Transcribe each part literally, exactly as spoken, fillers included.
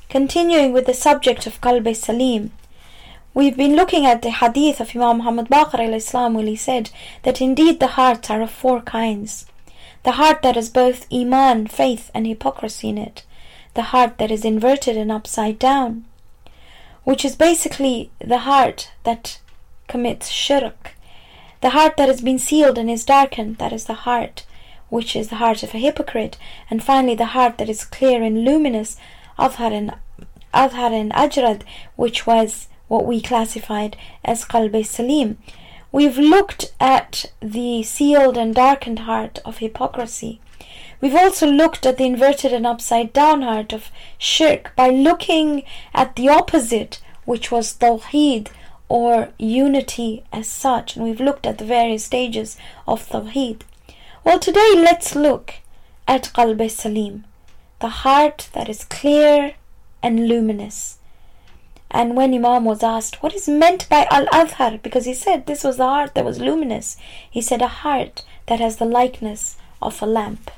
Continuing with the subject of Qalb Salim, we've been looking at the hadith of Imam Muhammad Baqir al-Islam, where he said that indeed the hearts are of four kinds. The heart that has both iman, faith, and hypocrisy in it. The heart that is inverted and upside down, which is basically the heart that commits shirk. The heart that has been sealed and is darkened, that is the heart which is the heart of a hypocrite. And finally the heart that is clear and luminous, Adhar and, Adhar and Ajrad, which was what we classified as Qalb Salim. We've looked at the sealed and darkened heart of hypocrisy. We've also looked at the inverted and upside down heart of shirk by looking at the opposite, which was tawheed, or unity as such. And we've looked at the various stages of tawheed. Well, today let's look at Qalb Salim, the heart that is clear and luminous. And when Imam was asked what is meant by Al-Adhar, because he said this was the heart that was luminous, he said a heart that has the likeness of a lamp.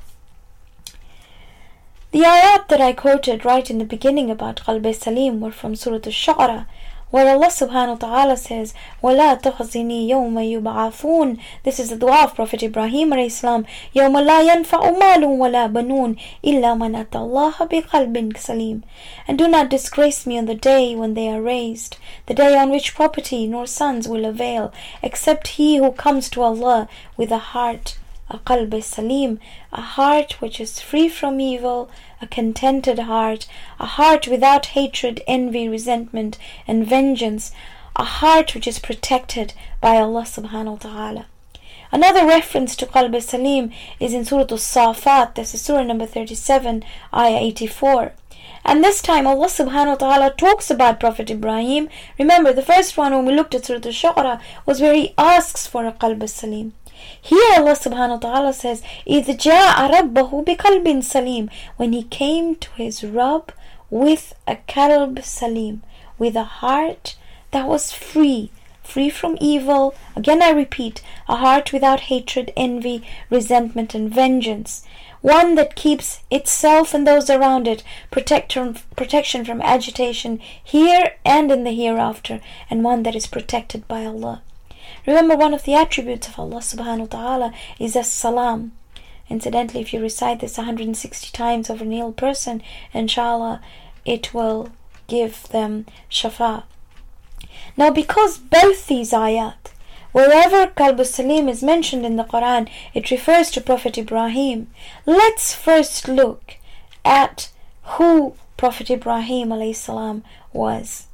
The ayat that I quoted right in the beginning about Qalb Salim were from Surah Al-Shu'ara, where Allah subhanahu wa ta'ala says, وَلَا تُخْزِنِي يَوْمَ يُبْعَثُونَ. This is the dua of Prophet Ibrahim alayhi salam. يَوْمَ لَا يَنْفَعُ مَالٌ وَلَا بَنُونَ إِلَّا مَنْ أَتَى اللَّهَ بِقَلْبٍ سَلِيمٍ. And do not disgrace me on the day when they are raised, the day on which property nor sons will avail, except he who comes to Allah with a heart, a Qalb Salim, a heart which is free from evil, a contented heart, a heart without hatred, envy, resentment, and vengeance, a heart which is protected by Allah subhanahu wa ta'ala. Another reference to Qalb Salim is in Surah Al-Safat, this is Surah number thirty-seven, Ayah eighty-four. And this time Allah subhanahu wa ta'ala talks about Prophet Ibrahim. Remember, the first one when we looked at Surah Al-Shu'ara was where he asks for a Qalb Salim. Here Allah subhanahu wa ta'ala says, إِذْ جَاءَ رَبَّهُ بِقَلْبٍ سَلِيمٍ, when he came to his Rabb with a Qalb Salim, with a heart that was free, free from evil. Again I repeat, a heart without hatred, envy, resentment, and vengeance. One that keeps itself and those around it protection, protection from agitation here and in the hereafter, and one that is protected by Allah. Remember, one of the attributes of Allah subhanahu wa ta'ala is as-salam. Incidentally, if you recite this one hundred sixty times over an ill person, inshallah, it will give them shafa. Now, because both these ayat, wherever Qalb Salim is mentioned in the Quran, it refers to Prophet Ibrahim. Let's first look at who Prophet Ibrahim alayhi salam was.